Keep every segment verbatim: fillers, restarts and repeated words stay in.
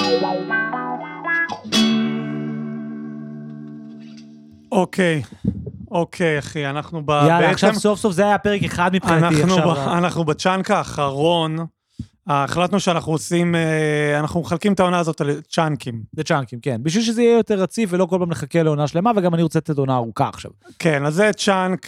אוקיי, אוקיי, אחי, אנחנו ב... יאללה, עכשיו סוף סוף זה היה פרק אחד מבחינתי. אנחנו בצ'אנק האחרון, החלטנו שאנחנו עושים, אנחנו מחלקים את העונה הזאת לצ'אנקים. לצ'אנקים, כן. בשביל שזה יהיה יותר רציף ולא כל פעם נחכה לעונה שלמה, וגם אני רוצה לתת עונה ארוכה עכשיו. כן, אז זה צ'אנק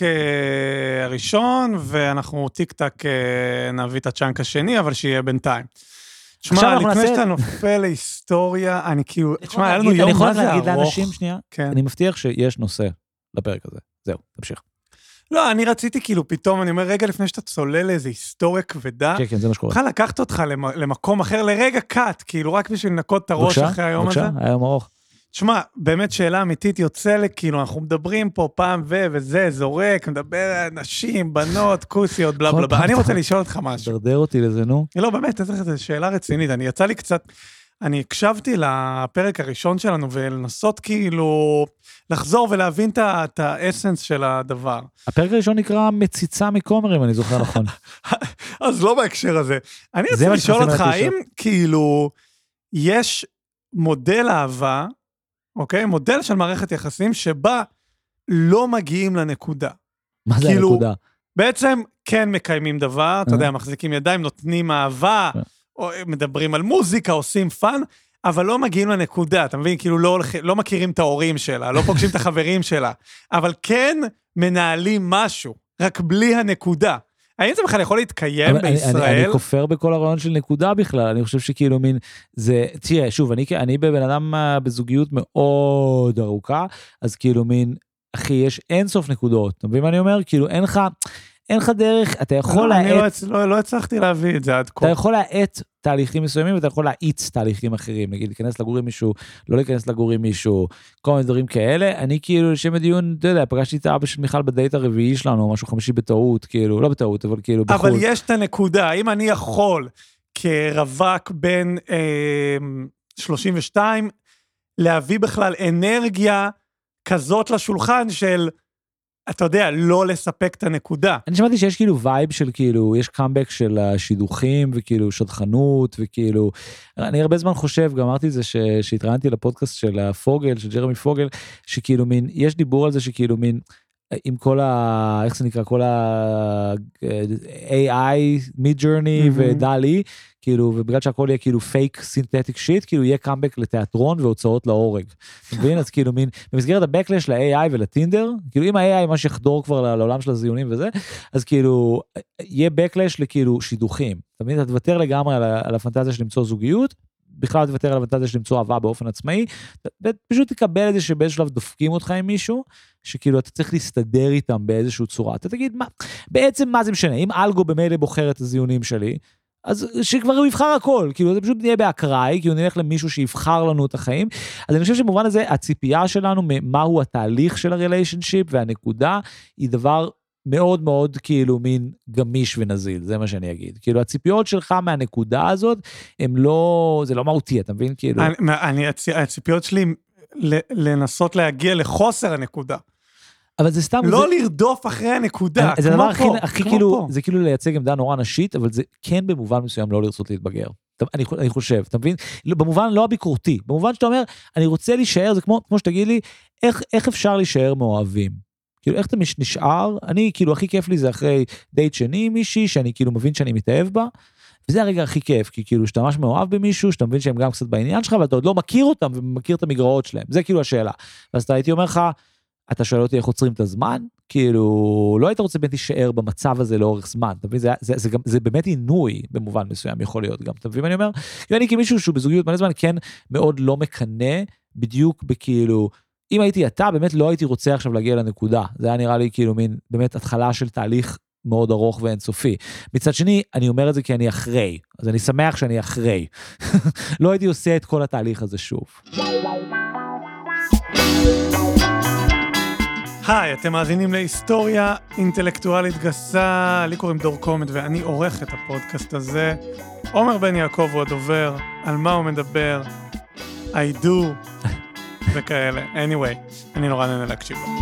הראשון, ואנחנו טיק-טק נביא את הצ'אנק השני, אבל שיהיה בינתיים. תשמע, לפני שאתה נופל להיסטוריה, אני כאילו, תשמע, היה לנו יום מה זה ארוך. אני יכול להגיד לאנשים שנייה, אני מבטיח שיש נושא לפרק הזה. זהו, תמשיך. לא, אני רציתי כאילו פתאום, אני אומר, רגע לפני שאתה צולל לאיזו היסטוריה כבדה, כן, כן, זה מה שקורה. בכלל לקחת אותך למקום אחר, לרגע קאט, כאילו רק בשביל לנקות את הראש אחרי היום הזה. בבקשה, היום ארוך. תשמע, באמת שאלה אמיתית יוצא לי, כאילו אנחנו מדברים פה פעם ו, וזה, זורק, מדבר על נשים, בנות, כוסיות, בלה בלה בלה. אני רוצה לשאול אותך משהו. דרדר אותי לזה, נו. לא, באמת, זו שאלה רצינית. אני יצא לי קצת, אני הקשבתי לפרק הראשון שלנו, ולנסות כאילו לחזור ולהבין את האסנס של הדבר. הפרק הראשון נקרא מציצה מקומר, אם אני זוכר נכון. אז לא בהקשר הזה. אני רוצה לשאול אותך, האם כאילו יש מודל אהבה, אוקיי? מודל של מערכת יחסים שבה לא מגיעים לנקודה. מה זה כאילו, הנקודה? בעצם כן מקיימים דבר, אתה יודע, מחזיקים ידיים, נותנים אהבה, או מדברים על מוזיקה, עושים פן, אבל לא מגיעים לנקודה, אתה מבין? כאילו לא, לא מכירים את ההורים שלה, לא פוגשים את החברים שלה, אבל כן מנהלים משהו, רק בלי הנקודה. האם זה בכלל יכול להתקיים בישראל? אני, אני, אני כופר בכל הרעיון של נקודה בכלל, אני חושב שכאילו מין, זה, תראה, שוב, אני, אני בבן אדם בזוגיות מאוד ארוכה, אז כאילו מין, אחי, יש אין סוף נקודות, אתה מבין מה אני אומר? כאילו אין לך, אין לך דרך, אתה יכול לא, להעט... אני לא, לא, לא הצלחתי להביא את זה עד כה. אתה יכול להעט תהליכים מסוימים, ואתה יכול להאיץ תהליכים אחרים, נגיד, להיכנס לגור עם מישהו, לא להיכנס לגור עם מישהו, כל מיני דברים כאלה. אני כאילו, לשם הדיון, אתה יודע, פגשתי את האבא של מיכל בדייט הרביעי שלנו, משהו חמישי בטעות, כאילו, לא בטעות, אבל כאילו בחול. אבל יש את הנקודה, האם אני יכול, כרווק בין אה, שלושים ושתיים, להביא בכלל אנרגיה כזאת לשולחן של... אתה יודע, לא לספק את הנקודה. אני שמעתי שיש כאילו וייב של כאילו, יש קאמבק של השידוכים, וכאילו שדכנות, וכאילו, אני הרבה זמן חושב, גם אמרתי את זה, שהתראיינתי לפודקאסט של הפוגל, של ג'רמי פוגל, שכאילו מין, יש דיבור על זה שכאילו מין, עם כל ה... איך זה נקרא? כל ה-איי איי, מיד-ג'רני ודלי, כאילו, ובגלל שהכל יהיה כאילו פייק סינתטיק שיט, כאילו יהיה קאמבק לתיאטרון והוצאות להורג. אתה מבין? אז כאילו מין, במסגרת הבקלש ל-איי איי ולטינדר, כאילו אם ה-איי איי מה שיחדור כבר לעולם של הזיונים וזה, אז כאילו, יהיה בקלש לכאילו שידוכים. אתה מבין? אתה תוותר לגמרי על, על הפנטזיה של למצוא זוגיות, בכלל תוותר על הפנטזיה של למצוא אהבה באופן עצמאי, פשוט תקבל את זה שבאיזשהו שלב דופקים אותך עם מישהו, שכאילו אתה צריך להסתדר איתם באיזושהי צורה. אתה תגיד, מה, בעצם מה זה משנה? אם אלגו במילא בוחר את הזיונים שלי, אז שכבר הוא יבחר הכל, כאילו זה פשוט נהיה באקראי, כאילו נלך למישהו שיבחר לנו את החיים, אז אני חושב שבמובן הזה, הציפייה שלנו, מהו התהליך של הריליישנשיפ, והנקודה, היא דבר מאוד מאוד כאילו מין גמיש ונזיל, זה מה שאני אגיד. כאילו הציפיות שלך מהנקודה הזאת, הם לא, זה לא מהותי, אתה מבין? כאילו... אני, אני, הציפיות שלי, לנסות להגיע לחוסר הנקודה. אבל זה סתם... לא זה... לרדוף אחרי הנקודה, זה כמו דבר פה. הכי, הכי כאילו, פה. זה כאילו לייצג עמדה נורא נשית, אבל זה כן במובן מסוים לא לרצות להתבגר. אני, אני חושב, אתה מבין? במובן לא הביקורתי, במובן שאתה אומר, אני רוצה להישאר, זה כמו, כמו שתגיד לי, איך, איך אפשר להישאר מאוהבים? כאילו, איך אתה נשאר? אני, כאילו, הכי כיף לי זה אחרי דייט שני עם מישהי, שאני כאילו מבין שאני מתאהב בה, וזה הרגע הכי כיף, כי כאילו, שאתה ממש מאוהב במישהו, שאתה מבין שהם גם קצת בעניין שלך, ואתה עוד לא מכיר אותם, ומכיר את המגרעות שלהם. זה כאילו השאלה. ואז אתה הייתי אומר לך, אתה שואל אותי איך עוצרים את הזמן? כאילו, לא היית רוצה באמת להישאר במצב הזה לאורך זמן, אתה מבין? זה, זה, זה, גם, זה באמת עינוי במובן מסוים, יכול להיות גם, אתה מבין מה אני אומר? כי אני כמישהו שהוא בזוגיות מלא זמן, כן מאוד לא מקנה, בדיוק בכאילו, אם הייתי אתה, באמת לא הייתי רוצה עכשיו להגיע לנקודה, זה היה נראה לי כאילו מין, באמת התחלה של תהליך מאוד ארוך ואינסופי. מצד שני, אני אומר את זה כי אני אחרי, אז אני שמח שאני אחרי. לא הייתי עושה את כל התהליך הזה שוב. היי, אתם מאזינים להיסטוריה אינטלקטואלית גסה, לי קוראים דור קומט ואני עורך את הפודקאסט הזה. עומר בן יעקב הוא הדובר, על מה הוא מדבר, I do, וכאלה. anyway, אני נורא נהנה להקשיב לו.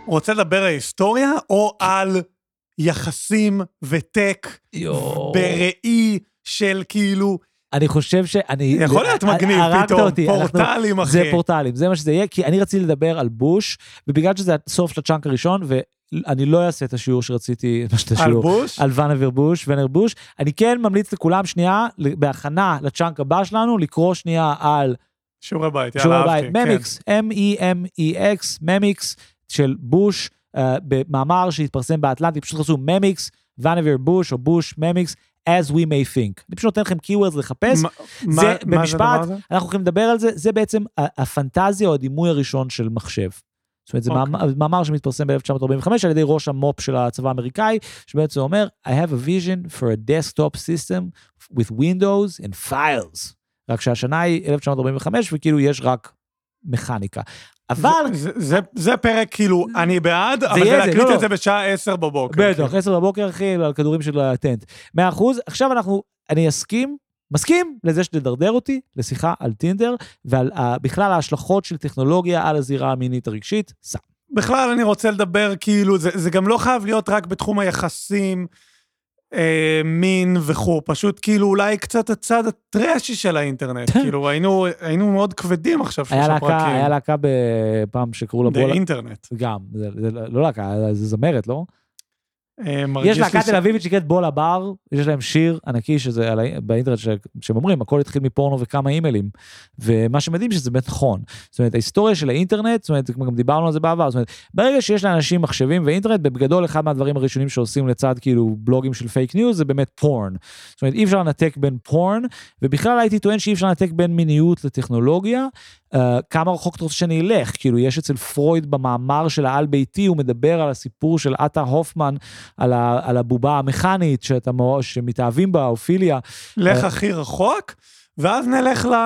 רוצה לדבר על היסטוריה, או על יחסים וטק, בראי של כאילו... אני חושב שאני... יכול להיות מגניב פתאום, פורטלים, אחי. זה פורטלים, זה מה שזה יהיה, כי אני רציתי לדבר על בוש, ובגלל שזה הסוף של הצ'אנק הראשון, ואני לא אעשה את השיעור שרציתי, על בוש? על ונר בוש, ונר בוש. אני כן ממליץ לכולם שנייה, בהכנה לצ'אנק הבא שלנו, לקרוא שנייה על... שיעור הבית, יאללה, אהבתי. ממיקס, M-E-M-E-X, ממיקס של בוש, במאמר שהתפרסם באטלנטי, פשוט חסו ממיקס, ונר בוש, או בוש, ממיקס, as we may think. אני פשוט נותן לכם keywords לחפש. זה, במשפט, אנחנו הולכים לדבר על זה, זה בעצם הפנטזיה או הדימוי הראשון של מחשב. זאת אומרת, זה מאמר שמתפרסם ב-אלף תשע מאות ארבעים וחמש על ידי ראש המופ של הצבא האמריקאי, שבעצם אומר, I have a vision for a desktop system with windows and files. רק שהשנה היא אלף תשע מאות ארבעים וחמש, וכאילו יש רק מכניקה. אבל... זה, זה, זה פרק, כאילו, אני בעד, אבל זה להקליט את זה בשעה עשר בבוקר. בטח, עשר בבוקר, אחי, על כדורים של הטנט. מאה אחוז, עכשיו אנחנו, אני אסכים, מסכים לזה שתדרדר אותי, לשיחה על טינדר, ועל בכלל ההשלכות של טכנולוגיה על הזירה המינית הרגשית, סע. בכלל אני רוצה לדבר, כאילו, זה, זה גם לא חייב להיות רק בתחום היחסים, אה, מין וכו', פשוט כאילו אולי קצת הצד הטרשי של האינטרנט, כאילו היינו, היינו מאוד כבדים עכשיו שלושה פרקים. היה להקה בפעם שקראו לה בולה. באינטרנט. גם, זה, זה לא להקה, זה זמרת, לא? יש להקה תל אביבית שנקראת בולה בר, יש להם שיר ענקי שזה באינטרנט שהם אומרים, הכל התחיל מפורנו וכמה אימיילים, ומה שמדהים שזה באמת נכון. זאת אומרת, ההיסטוריה של האינטרנט, זאת אומרת, גם דיברנו על זה בעבר, זאת אומרת, ברגע שיש לאנשים מחשבים ואינטרנט, בגדול אחד מהדברים הראשונים שעושים לצד כאילו בלוגים של פייק ניוז, זה באמת פורן. זאת אומרת, אי אפשר לנתק בין פורן, ובכלל הייתי טוען שאי אפשר לנתק בין מיניות לטכנולוגיה, Uh, כמה רחוק אתה רוצה שאני אלך, כאילו יש אצל פרויד במאמר של העל ביתי, הוא מדבר על הסיפור של אטה הופמן, על, ה, על הבובה המכנית שאתה, שמתאהבים בה, אופיליה. לך uh, הכי רחוק, ואז נלך ל...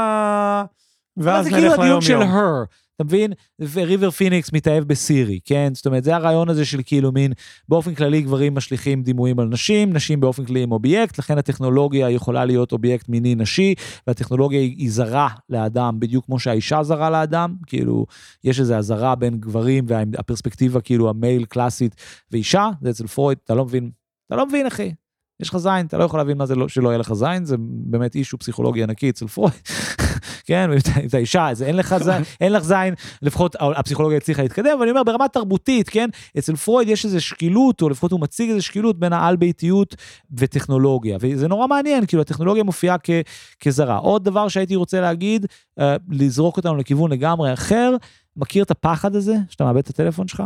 ואז נלך ליום יום. זה כאילו הדיון של her, אתה מבין? וריבר פיניקס מתאהב בסירי, כן? זאת אומרת, זה הרעיון הזה של כאילו מין, באופן כללי גברים משליכים דימויים על נשים, נשים באופן כללי הם אובייקט, לכן הטכנולוגיה יכולה להיות אובייקט מיני נשי, והטכנולוגיה היא זרה לאדם, בדיוק כמו שהאישה זרה לאדם, כאילו, יש איזו הזרה בין גברים, והפרספקטיבה כאילו המייל קלאסית ואישה, זה אצל פרויד, אתה לא מבין, אתה לא מבין אחי, יש לך זין, אתה לא יכול להבין מה זה לא, שלא יהיה לך זין, זה באמת אישו פסיכולוגי ענקי אצל פרויד, כן, את האישה, אז אין לך זין, אין לך זין, לפחות הפסיכולוגיה הצליחה להתקדם, אבל אני אומר, ברמה תרבותית, כן, אצל פרויד יש איזו שקילות, או לפחות הוא מציג איזו שקילות בין העל ביתיות וטכנולוגיה, וזה נורא מעניין, כאילו הטכנולוגיה מופיעה כ, כזרה. עוד דבר שהייתי רוצה להגיד, לזרוק אותנו לכיוון לגמרי אחר, מכיר את הפחד הזה, שאתה מאבד את הטלפון שלך?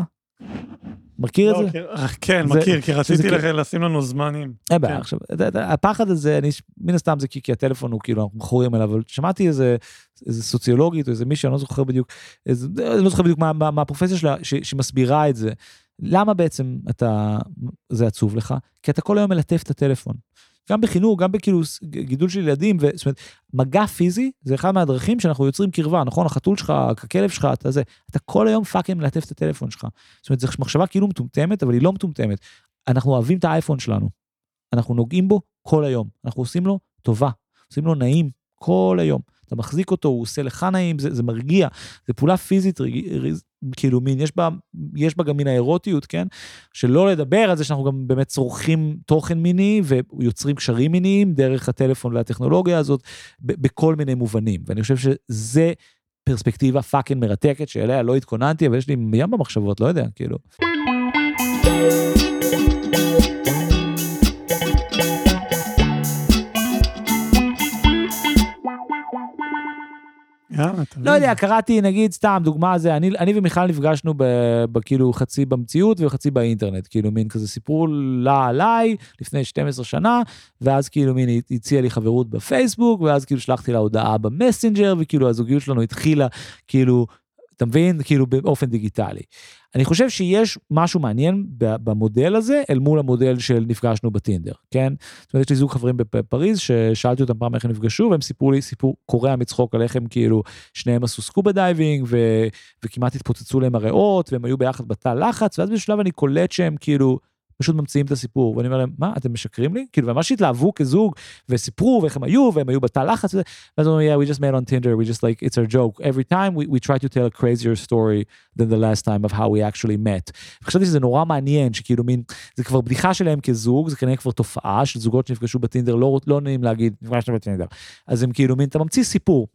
מכיר את זה? כן, מכיר, כי רציתי לשים לנו זמנים. עכשיו, הפחד הזה, מן הסתם זה כי הטלפון הוא כאילו, אנחנו מכורים אליו, אבל שמעתי איזה סוציולוגית, או איזה מישהו, אני לא זוכר בדיוק, אני לא זוכר בדיוק מה הפרופסיה שלה, שמסבירה את זה. למה בעצם זה עצוב לך? כי אתה כל היום מלטף את הטלפון. גם בחינוך, גם בכאילו גידול של ילדים, זאת אומרת, מגע פיזי, זה אחד מהדרכים שאנחנו יוצרים קרבה, נכון? החתול שלך, הכלב שלך, אתה זה, אתה כל היום פאקינג מלטף את הטלפון שלך. זאת אומרת, זו מחשבה כאילו מטומטמת, אבל היא לא מטומטמת. אנחנו אוהבים את האייפון שלנו. אנחנו נוגעים בו כל היום. אנחנו עושים לו טובה. עושים לו נעים כל היום. אתה מחזיק אותו, הוא עושה לך נעים, זה, זה מרגיע. זה פעולה פיזית, כאילו מין, יש בה, יש בה גם מין האירוטיות, כן? שלא לדבר על זה שאנחנו גם באמת צורכים תוכן מיני, ויוצרים קשרים מיניים, דרך הטלפון והטכנולוגיה הזאת, בכל מיני מובנים. ואני חושב שזה פרספקטיבה פאקינג מרתקת, שאליה לא התכוננתי, אבל יש לי מים במחשבות, לא יודע, כאילו. לא יודע, קראתי, נגיד, סתם, דוגמה זה, אני, אני ומיכל נפגשנו בכאילו חצי במציאות וחצי באינטרנט, כאילו מין כזה סיפור לה עליי, לפני שתים עשרה שנה, ואז כאילו מין הציע לי חברות בפייסבוק, ואז כאילו שלחתי לה הודעה במסנג'ר, וכאילו הזוגיות שלנו התחילה, כאילו, אתה מבין? כאילו באופן דיגיטלי. אני חושב שיש משהו מעניין במודל הזה, אל מול המודל של נפגשנו בטינדר, כן? זאת אומרת, יש לי זוג חברים בפריז, ששאלתי אותם פעם איך הם נפגשו, והם סיפרו לי סיפור קורע מצחוק על איך הם כאילו, שניהם עשו סקובה דייבינג, ו... וכמעט התפוצצו להם הריאות, והם היו ביחד בתא לחץ, ואז בשלב אני קולט שהם כאילו פשוט ממציאים את הסיפור, ואני אומר להם, מה, אתם משקרים לי? כאילו, ממש התלהבו כזוג, וסיפרו, ואיך הם היו, והם היו בתא לחץ, ואז אומרים, yeah, we just met on Tinder, we just like, it's our joke. Every time we, we try to tell a crazier story than the last time of how we actually met. וחשבתי שזה נורא מעניין, שכאילו מין, זה כבר בדיחה שלהם כזוג, זה כנראה כבר תופעה של זוגות שנפגשו בטינדר, לא, לא נעים להגיד, נפגשנו בטינדר. אז הם כאילו מין, אתה ממציא סיפור.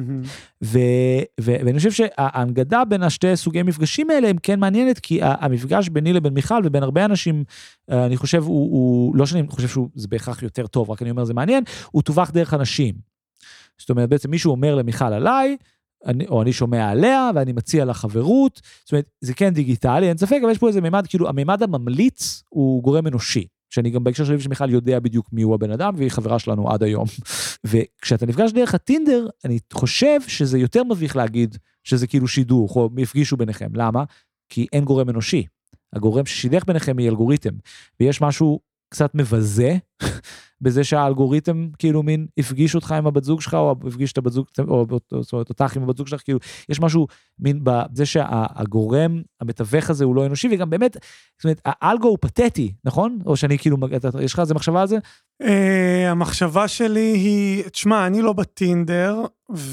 ואני חושב שההנגדה בין השתי סוגי מפגשים האלה הם כן מעניינת, כי המפגש ביני לבין מיכל ובין הרבה אנשים, אני חושב, הוא לא שאני חושב שזה בהכרח יותר טוב, רק אני אומר זה מעניין, הוא תווך דרך אנשים. זאת אומרת, בעצם מישהו אומר למיכל עליי, או אני שומע עליה, ואני מציע לה חברות, זאת אומרת, זה כן דיגיטלי, אין ספק, אבל יש פה איזה מימד, כאילו, המימד הממליץ הוא גורם אנושי. שאני גם בהקשר שלי שמיכל יודע בדיוק מי הוא הבן אדם, והיא חברה שלנו עד היום. וכשאתה נפגש דרך הטינדר, אני חושב שזה יותר מביך להגיד שזה כאילו שידוך, או מפגישו ביניכם. למה? כי אין גורם אנושי. הגורם ששידך ביניכם היא אלגוריתם, ויש משהו קצת מבזה, בזה שהאלגוריתם כאילו מין הפגיש אותך עם הבת זוג שלך, או הפגיש את הבת זוג, או אותך עם הבת זוג שלך, כאילו יש משהו מין בזה שהגורם המתווך הזה הוא לא אנושי, וגם באמת, זאת אומרת, האלגו הוא פתטי, נכון? או שאני כאילו, יש לך איזה מחשבה על זה? המחשבה שלי היא, תשמע, אני לא בטינדר,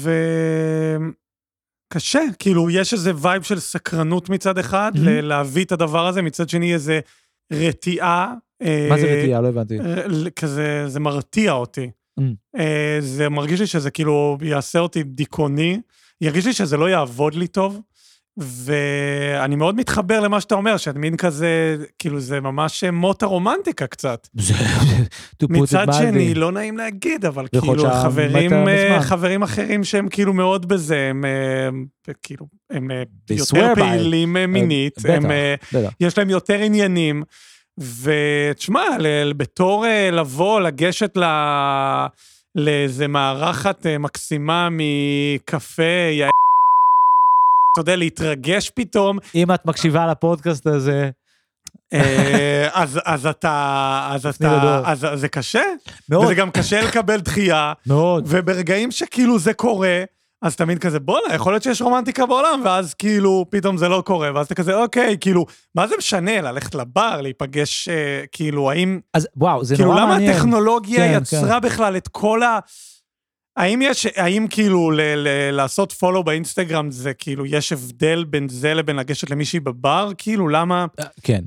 וקשה, כאילו יש איזה וייב של סקרנות מצד אחד, להביא את הדבר הזה, מצד שני איזה רתיעה, מה זה רתיעה? לא הבנתי. כזה, זה מרתיע אותי. זה מרגיש לי שזה כאילו יעשה אותי דיכאוני, ירגיש לי שזה לא יעבוד לי טוב, ואני מאוד מתחבר למה שאתה אומר, שאת מין כזה, כאילו זה ממש מות הרומנטיקה קצת. מצד שני, לא נעים להגיד, אבל כאילו חברים, חברים אחרים שהם כאילו מאוד בזה, הם כאילו, הם יותר פעילים מינית, יש להם יותר עניינים, ותשמע, בתור לבוא, לגשת לאיזה מערכת מקסימה מקפה, אתה יודע, להתרגש פתאום. אם את מקשיבה לפודקאסט הזה. אז, אז אתה, אז אתה, אז זה קשה. מאוד. וזה גם קשה לקבל דחייה. מאוד. וברגעים שכאילו זה קורה, אז תמיד כזה, בוא'נה, יכול להיות שיש רומנטיקה בעולם, ואז כאילו פתאום זה לא קורה, ואז אתה כזה, אוקיי, כאילו, מה זה משנה? ללכת לבר, להיפגש, כאילו, האם... אז וואו, זה כאילו, נורא למה מעניין. הטכנולוגיה כן, יצרה כן. בכלל את כל ה... האם יש, האם כאילו ל- ל- לעשות פולו באינסטגרם זה כאילו, יש הבדל בין זה לבין לגשת למישהי בבר? כאילו, למה? כן.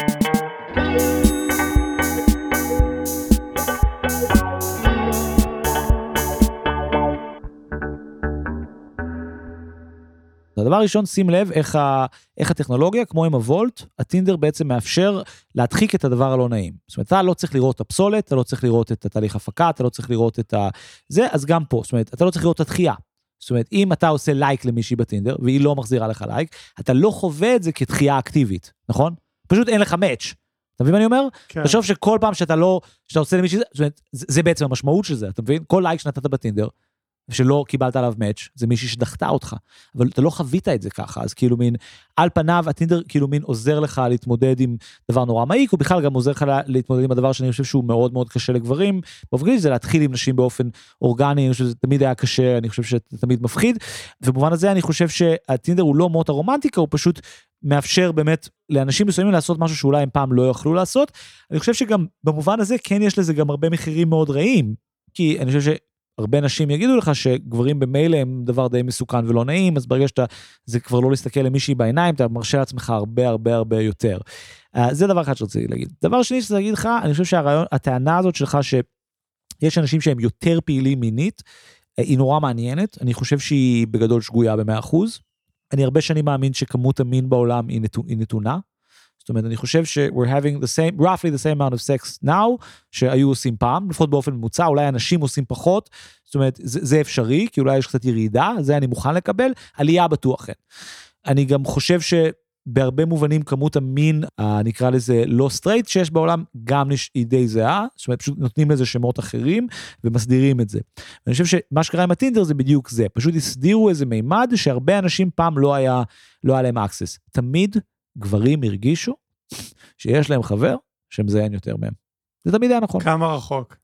הדבר הראשון, שים לב איך, ה, איך הטכנולוגיה, כמו עם הוולט, הטינדר בעצם מאפשר להדחיק את הדבר הלא נעים. זאת אומרת, אתה לא צריך לראות את הפסולת, אתה לא צריך לראות את התהליך הפקה, אתה לא צריך לראות את ה... זה, אז גם פה, זאת אומרת, אתה לא צריך לראות את התחייה. זאת אומרת, אם אתה עושה לייק למישהי בטינדר, והיא לא מחזירה לך לייק, אתה לא חווה את זה כתחייה אקטיבית, נכון? פשוט אין לך מאץ'. אתה מבין מה אני אומר? כן. תחשוב שכל פעם שאתה לא, שאתה עושה למישהי, זאת אומרת, זה, זה בעצם המשמעות של זה, אתה מבין? כל לייק שנתת בטינדר, שלא קיבלת עליו מאץ', זה מישהי שדחתה אותך, אבל אתה לא חווית את זה ככה, אז כאילו מין, על פניו, הטינדר כאילו מין עוזר לך להתמודד עם דבר נורא מעיק, הוא בכלל גם עוזר לך להתמודד עם הדבר שאני חושב שהוא מאוד מאוד קשה לגברים, באופן זה להתחיל עם נשים באופן אורגני, אני חושב שזה תמיד היה קשה, אני חושב שזה תמיד מפחיד, ובמובן הזה אני חושב שהטינדר הוא לא מות הרומנטיקה, הוא פשוט מאפשר באמת לאנשים מסוימים לעשות משהו שאולי הם פעם לא יכלו לעשות, אני חושב שגם במובן הזה כן יש לזה גם הרבה מחירים מאוד רעים, כי אני חושב ש הרבה נשים יגידו לך שגברים במילא הם דבר די מסוכן ולא נעים, אז ברגע שאתה, זה כבר לא להסתכל למישהי בעיניים, אתה מרשה לעצמך הרבה הרבה הרבה יותר. Uh, זה דבר אחד שרציתי להגיד. דבר שני שרציתי להגיד לך, אני חושב שהרעיון, הטענה הזאת שלך שיש אנשים שהם יותר פעילים מינית, היא נורא מעניינת, אני חושב שהיא בגדול שגויה ב-מאה אחוז. אני הרבה שנים מאמין שכמות המין בעולם היא, נתו, היא נתונה, זאת אומרת, אני חושב ש- we're having the same, roughly the same amount of sex now, שהיו עושים פעם, לפחות באופן ממוצע, אולי אנשים עושים פחות, זאת אומרת, זה, זה אפשרי, כי אולי יש קצת ירידה, זה אני מוכן לקבל, עלייה בטוח אין. אני גם חושב שבהרבה מובנים כמות המין, נקרא לזה לא סטרייט, שיש בעולם גם היא די זהה, זאת אומרת, פשוט נותנים לזה שמות אחרים, ומסדירים את זה. ואני חושב שמה שקרה עם הטינדר זה בדיוק זה, פשוט הסדירו איזה מימד, שהרבה אנשים פעם לא היה, לא היה להם access. תמיד גברים הרגישו שיש להם חבר שמזיין יותר מהם. זה תמיד היה נכון. כמה רחוק.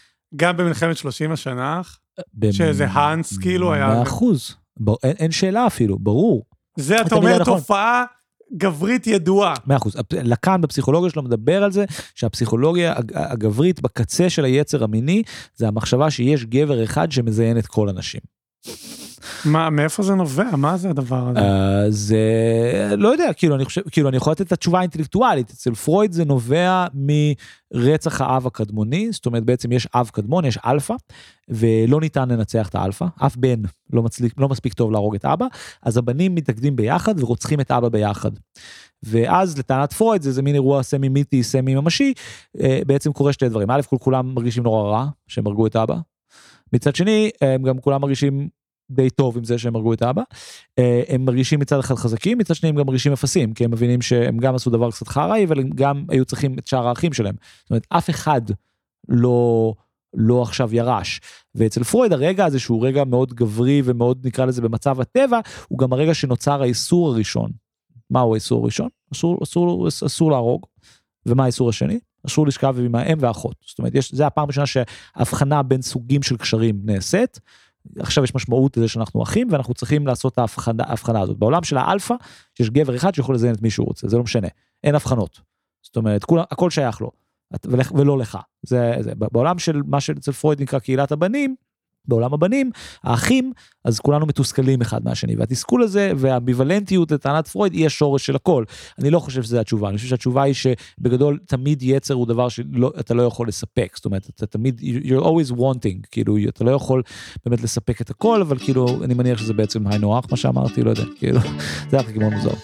גם במלחמת שלושים השנה, שאיזה האנס כאילו היה... מאה אחוז. אין שאלה אפילו, ברור. זה אתה אומר תופעה גברית ידועה. מאה אחוז. לקאן בפסיכולוגיה שלו מדבר על זה, שהפסיכולוגיה הגברית בקצה של היצר המיני, זה המחשבה שיש גבר אחד שמזיין את כל הנשים. מה, מאיפה זה נובע? מה זה הדבר הזה? Uh, זה, לא יודע, כאילו אני חושב, כאילו אני יכול לתת את התשובה האינטלקטואלית, אצל פרויד זה נובע מרצח האב הקדמוני, זאת אומרת בעצם יש אב קדמון, יש אלפא, ולא ניתן לנצח את האלפא, אף בן לא, מצליק, לא מספיק טוב להרוג את אבא, אז הבנים מתאגדים ביחד ורוצחים את אבא ביחד. ואז לטענת פרויד זה, זה מין אירוע סמי מיתי, סמי ממשי, בעצם קורה שתי דברים, א', כל כולם מרגישים נורא רע, שהם הרגו את אבא, מצד שני, הם גם כולם מרגישים די טוב עם זה שהם הרגו את אבא, הם מרגישים מצד אחד חזקים, מצד שני הם גם מרגישים אפסים, כי הם מבינים שהם גם עשו דבר קצת חראי, אבל הם גם היו צריכים את שאר האחים שלהם, זאת אומרת, אף אחד לא, לא עכשיו ירש, ואצל פרויד הרגע הזה שהוא רגע מאוד גברי, ומאוד נקרא לזה במצב הטבע, הוא גם הרגע שנוצר האיסור הראשון. מהו האיסור הראשון? אסור, אסור, אסור להרוג, ומה האיסור השני? אסור לשכב עם האם והאחות, זאת אומרת, יש, זה הפעם הראשונה שההבחנה בין סוגים של קשרים נעשית, עכשיו יש משמעות לזה שאנחנו אחים, ואנחנו צריכים לעשות את ההבחנה, ההבחנה הזאת. בעולם של האלפא, שיש גבר אחד שיכול לזיין את מי שהוא רוצה, זה לא משנה, אין הבחנות. זאת אומרת, כול, הכל שייך לו, ולא לך. זה, זה. בעולם של מה שאצל פרויד נקרא קהילת הבנים, בעולם הבנים, האחים, אז כולנו מתוסכלים אחד מהשני, והתסכול הזה והאמביוולנטיות לטענת פרויד היא השורש של הכל. אני לא חושב שזה התשובה, אני חושב שהתשובה היא שבגדול תמיד יצר הוא דבר שאתה לא יכול לספק, זאת אומרת, אתה תמיד, you're always wanting, כאילו, אתה לא יכול באמת לספק את הכל, אבל כאילו, אני מניח שזה בעצם היינו הך, מה שאמרתי, לא יודע, כאילו, זה היה כמובן מוזר.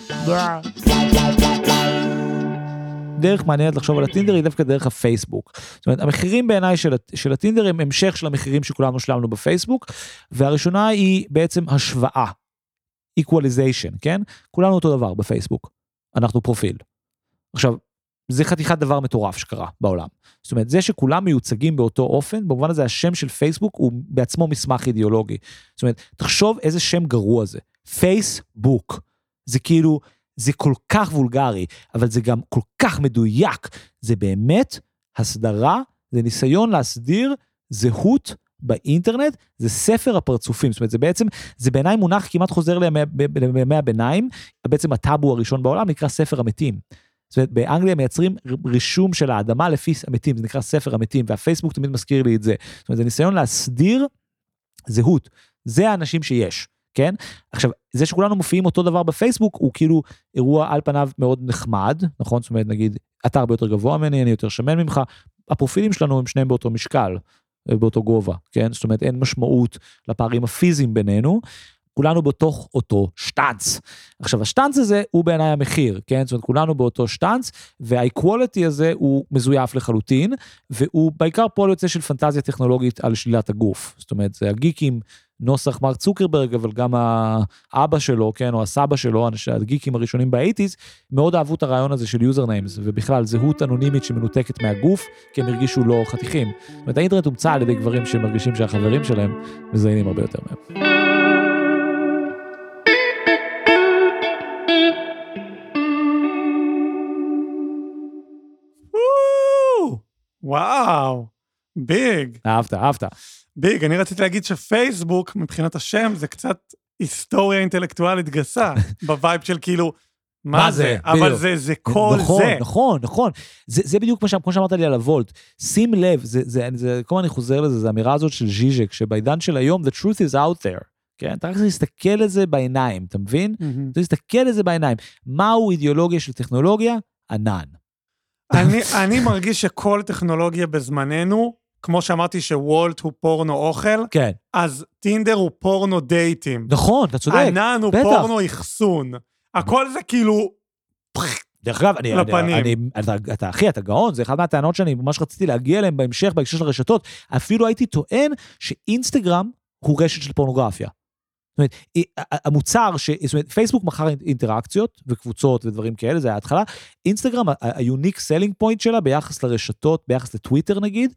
דרך מעניינת לחשוב על הטינדר היא דווקא דרך הפייסבוק. זאת אומרת, המחירים בעיניי של, של הטינדר הם המשך של המחירים שכולנו שלמנו בפייסבוק, והראשונה היא בעצם השוואה, equalization, כן? כולנו אותו דבר בפייסבוק, אנחנו פרופיל. עכשיו, זה חתיכת דבר מטורף שקרה בעולם. זאת אומרת, זה שכולם מיוצגים באותו אופן, במובן הזה השם של פייסבוק הוא בעצמו מסמך אידיאולוגי. זאת אומרת, תחשוב איזה שם גרוע זה. פייסבוק. זה כאילו, זה כל כך וולגרי, אבל זה גם כל כך מדויק. זה באמת הסדרה, זה ניסיון להסדיר זהות באינטרנט, זה ספר הפרצופים. זאת אומרת, זה בעצם, זה בעיניי מונח כמעט חוזר לימי הביניים, בעצם הטאבו הראשון בעולם נקרא ספר המתים. זאת אומרת, באנגליה מייצרים רישום של האדמה לפי המתים, זה נקרא ספר המתים, והפייסבוק תמיד מזכיר לי את זה. זאת אומרת, זה ניסיון להסדיר זהות. זה האנשים שיש. כן? עכשיו, זה שכולנו מופיעים אותו דבר בפייסבוק, הוא כאילו אירוע על פניו מאוד נחמד, נכון? זאת אומרת, נגיד, אתה הרבה יותר גבוה ממני, אני יותר שמן ממך, הפרופילים שלנו הם שניהם באותו משקל, באותו גובה, כן? זאת אומרת, אין משמעות לפערים הפיזיים בינינו, כולנו בתוך אותו שטנץ. עכשיו, השטנץ הזה הוא בעיניי המחיר, כן? זאת אומרת, כולנו באותו שטנץ, והאיקוולטי הזה הוא מזויף לחלוטין, והוא בעיקר פועל יוצא של פנטזיה טכנולוגית על שלילת הגוף. זאת אומרת, זה הגיקים, נוסח מרק צוקרברג, אבל גם האבא שלו, כן, או הסבא שלו, הגיקים הראשונים ב-שמונים, מאוד אהבו את הרעיון הזה של יוזר ניימס, ובכלל זהות אנונימית שמנותקת מהגוף, כי הם הרגישו לא חתיכים. זאת אומרת, האינטרנט הומצא על ידי גברים שמרגישים שהחברים שלהם מזיינים הרבה יותר מהם. וואו, ביג. אהבת, אהבת. ביג, אני רציתי להגיד שפייסבוק, מבחינת השם, זה קצת היסטוריה אינטלקטואלית גסה, בווייב של כאילו, מה זה? אבל זה, זה כל זה. נכון, נכון. זה בדיוק כמו שאמרת לי על הוולט. שים לב, זה, כל אני חוזר לזה, זה האמירה הזאת של ז'יז'ק, שבעידן של היום, the truth is out there. כן? אתה רק להסתכל לזה בעיניים, אתה מבין? אתה להסתכל לזה בעיניים. מהו אידיאולוגיה של טכנולוגיה? ענן. אני, אני מרגיש שכל טכנולוגיה בזמננו, כמו שאמרתי שוולט הוא פורנו אוכל, כן. אז טינדר הוא פורנו דייטים. נכון, אתה צודק. ענן הוא פורנו יחסון. הכל זה כאילו... דרך אגב, אני, אני, אני, אתה, אתה אחי, אתה גאון, זה אחד מהטענות שאני ממש רציתי להגיע אליהם בהמשך, בהקשר של הרשתות. אפילו הייתי טוען שאינסטגרם הוא רשת של פורנוגרפיה. זאת אומרת, המוצר, ש... זאת אומרת, פייסבוק מחר אינטראקציות וקבוצות ודברים כאלה, זה היה התחלה. אינסטגרם, היוניק סלינג פוינט שלה ביחס לרשתות, ביחס לטוויטר נגיד,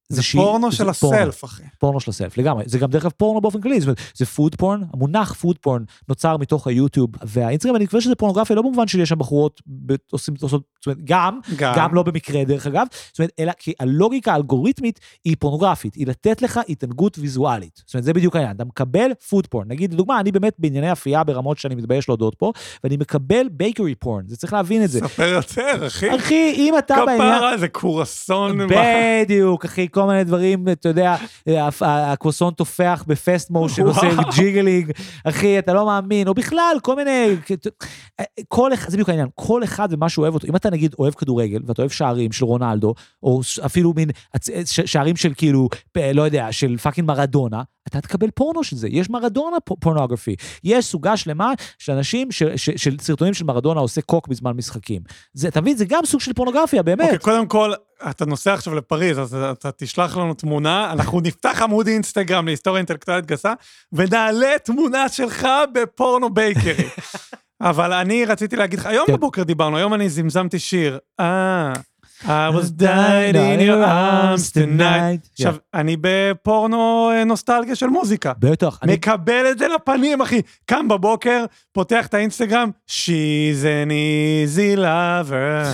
זה פורנו של הסלף, אחי. פורנו של הסלף, לגמרי. זה גם דרך כלל פורנו באופן כללי, זאת אומרת, זה פוד פורן, המונח פוד פורן נוצר מתוך היוטיוב, והאינסטגרם, אני חושב שזה פורנוגרפיה, לא במובן שיש שם בחורות, עושים, זאת אומרת, גם, גם לא במקרה דרך אגב, זאת אומרת, אלא כי הלוגיקה האלגוריתמית היא פורנוגרפית, היא לתת לך התענגות ויזואלית. זאת אומרת, זה בדיוק העניין. אתה מקבל פוד פורן. נגיד, לדוגמה, אני באמת בענייני אפייה ברמות שאני מתבייש להודות פה, ואני מקבל בייקרי פורן. זה צריך להבין את זה. ספר יותר, אחי. אחי, אם אתה כפרה, זה קורסון. בדיוק, אחי, כל מיני דברים, אתה יודע, הקורסון תופח בפסט מושן, עושה ג'יגלינג, אחי, אתה לא מאמין, או בכלל, כל מיני, כל אחד, זה בדיוק העניין, כל אחד ומה שהוא אוהב אותו. אם אתה נגיד אוהב כדורגל, ואתה אוהב שערים של רונלדו, או אפילו מין שערים של כאילו, לא יודע, של פאקינג מרדונה, אתה תקבל פורנו של זה. יש מרדונה פורנוגרפי. יש סוגה שלמה של אנשים, של סרטונים של מרדונה עושה קוק בזמן משחקים. זה, אתה מבין, זה גם סוג של פורנוגרפיה, באמת. אוקיי, קודם כל, אתה נוסע עכשיו לפריז, אז אתה תשלח לנו תמונה, אנחנו נפתח עמוד אינסטגרם להיסטוריה אינטלקטואלית גסה, ונעלה תמונה שלך בפורנו בייקרי. אבל אני רציתי להגיד לך, היום בבוקר דיברנו, היום אני זמזמתי שיר. אה... I was dying in your arms tonight. עכשיו, אני בפורנו נוסטלגיה של מוזיקה. בטח. מקבל את זה לפנים, אחי. קם בבוקר, פותח את האינסטגרם, she's an easy lover.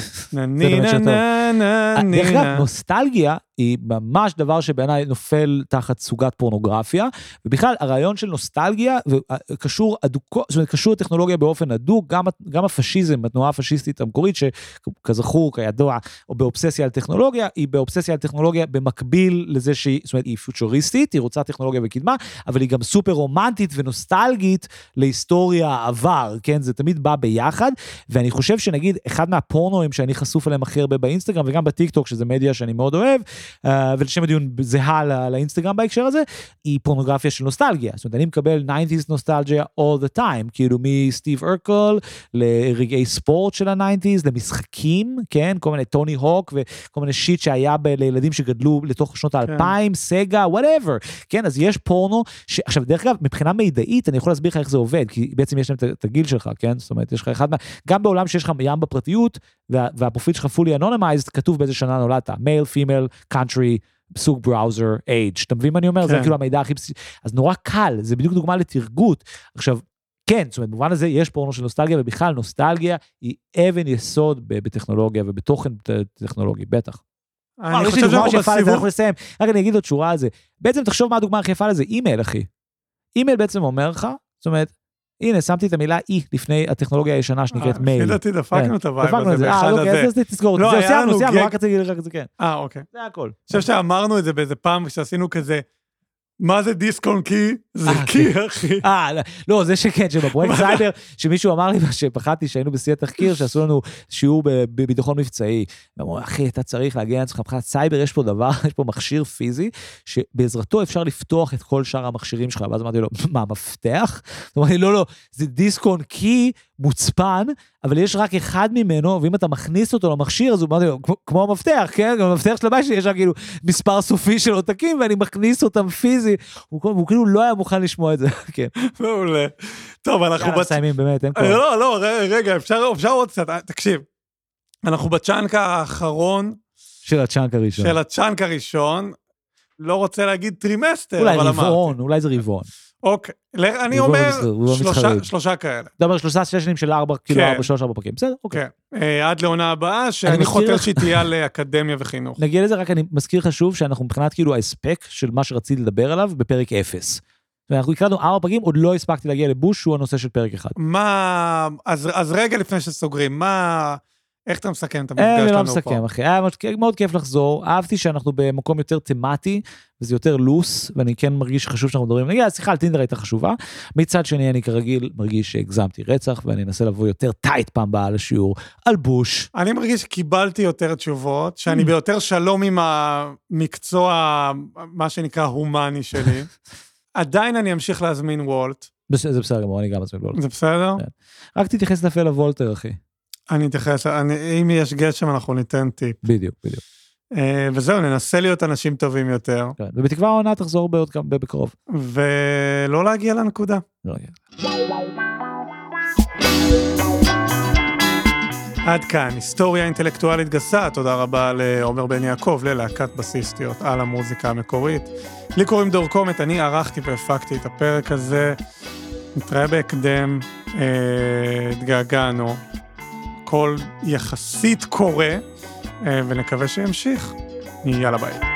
דרך אגב, נוסטלגיה היא ממש דבר שבעיניי נופל תחת סוגת פורנוגרפיה, ובכלל הרעיון של נוסטלגיה קשור אדוקו, זאת אומרת, קשור לטכנולוגיה באופן אדוק, גם, גם הפשיזם, התנועה הפשיסטית המקורית, שכזכור, כידוע, או באובססיה על טכנולוגיה, היא באובססיה על טכנולוגיה במקביל לזה שהיא, זאת אומרת, היא פוטוריסטית, היא רוצה טכנולוגיה וקדמה, אבל היא גם סופר רומנטית ונוסטלגית להיסטוריה העבר, כן? זה תמיד בא ביחד, ואני חושב שנגיד, אחד מהפורנואים שאני חשוף עליהם הכי הרבה באינסטגרם, וגם בטיקטוק, שזה מדיה שאני מאוד אוהב, Uh, ולשם הדיון זהה לאינסטגרם בהקשר הזה, היא פורנוגרפיה של נוסטלגיה. זאת אומרת, אני מקבל ניינטיז נוסטלגיה all the time, כאילו מסטיב ארקל, לרגעי ספורט של ה-ניינטיז, למשחקים, כן? כל מיני טוני הוק, וכל מיני שיט שהיה ב- לילדים שגדלו לתוך שנות האלפיים, סגה, whatever. כן, אז יש פורנו, ש... עכשיו, דרך אגב, מבחינה מידעית, אני יכול להסביר לך איך זה עובד, כי בעצם יש להם את הגיל שלך, כן? זאת אומרת, יש לך אחד מה... גם בעולם שיש לך ים בפרטיות, וה... והפרופיל שלך fully anonymized, כתוב באיזה שנה נולדת, male, female, country, סוג בראוזר, age. אתה מבין מה אני אומר? זה כאילו המידע הכי בסיסי. אז נורא קל, זה בדיוק דוגמה לתרגות. עכשיו, כן, זאת אומרת, במובן הזה יש פורנו של נוסטלגיה, ובכלל נוסטלגיה היא אבן יסוד בטכנולוגיה ובתוכן טכנולוגי, בטח. אני חושב שאנחנו בסיבוב. רק אני אגיד עוד שורה על זה. בעצם תחשוב מה הדוגמה הכי יפה לזה, אימייל, אחי. אימייל בעצם אומר לך, זאת אומרת, הנה, שמתי את המילה אי לפני הטכנולוגיה הישנה שנקראת מייל. לפי דעתי דפקנו את הווייב הזה באחד הזה. אה, אוקיי, אז תזכור את זה. זהו, סיימנו, סיימנו, רק רציתי להגיד לך את זה, כן. אה, אוקיי. זה הכל. אני חושב שאמרנו את זה באיזה פעם, כשעשינו כזה, מה זה דיסק און קי? זה קי, אחי. אה, לא, זה שכן, שבפרויקט סייבר, שמישהו אמר לי, שפחדתי שהיינו בשיא התחקיר, שעשו לנו שיעור בביטחון מבצעי. ואמרו, אחי, אתה צריך להגיע לעצמך, מבחינת סייבר, יש פה דבר, יש פה מכשיר פיזי, שבעזרתו אפשר לפתוח את כל שאר המכשירים שלך. ואז אמרתי לו, מה, מפתח? אמרתי, לא, לא, זה דיסק און קי מוצפן, אבל יש רק אחד ממנו, ואם אתה מכניס אותו למכשיר, אז הוא אמרתי לו, כמו המפתח, כן? גם המפתח של הבית שלי, יש רק כאילו מספר סופי של עותקים, ואני מכניס אותם פיזי, הוא כאילו לא היה מוכן לשמוע את זה, כן. מעולה. טוב, אנחנו... יאללה, מסיימים, באמת, אין כל... לא, לא, רגע, אפשר עוד קצת, תקשיב. אנחנו בצ'אנק האחרון... של הצ'אנק הראשון. של הצ'אנק הראשון, לא רוצה להגיד טרימסטר, אולי רבעון, אולי זה רבעון. אוקיי, אני אומר שלושה כאלה. אתה אומר שלושה סשנים של ארבע, כאילו ארבע, שלוש, ארבע פרקים, בסדר? כן, עד לעונה הבאה, שאני חותר שהיא תהיה לאקדמיה וחינוך. נגיע לזה, רק אני מזכיר לך שוב, שאנחנו מבחינת כאילו ההספק של מה שרציתי לדבר עליו בפרק אפס. ואנחנו הקראנו ארבע פרקים, עוד לא הספקתי להגיע לבוש, שהוא הנושא של פרק אחד. מה, אז רגע לפני שסוגרים, מה... איך אתה מסכם את המפגש שלנו פה? אני לא מסכם, אחי. היה מאוד כיף לחזור. אהבתי שאנחנו במקום יותר תמטי, וזה יותר לוס, ואני כן מרגיש שחשוב שאנחנו מדברים. נגיד, השיחה על טינדר הייתה חשובה. מצד שני, אני כרגיל מרגיש שהגזמתי רצח, ואני אנסה לבוא יותר טייט פעם באה לשיעור על בוש. אני מרגיש שקיבלתי יותר תשובות, שאני ביותר שלום עם המקצוע, מה שנקרא הומני שלי. עדיין אני אמשיך להזמין וולט. זה בסדר גמור, אני גם אזמין וולט. זה בסדר? רק תתייחס לפעל הוולטר, אחי. אני אתייחס, אם יש גשם אנחנו ניתן טיפ. בדיוק, בדיוק. וזהו, ננסה להיות אנשים טובים יותר. ובתקווה העונה תחזור בעוד כמה, בקרוב. ולא להגיע לנקודה. לא להגיע. עד כאן, היסטוריה אינטלקטואלית גסה, תודה רבה לעומר בן יעקב, ללהקת בסיסטיות על המוזיקה המקורית. לי קוראים דור קומט, אני ערכתי והפקתי את הפרק הזה, נתראה בהקדם, התגעגענו, הכל יחסית קורה, ונקווה שימשיך. יאללה ביי.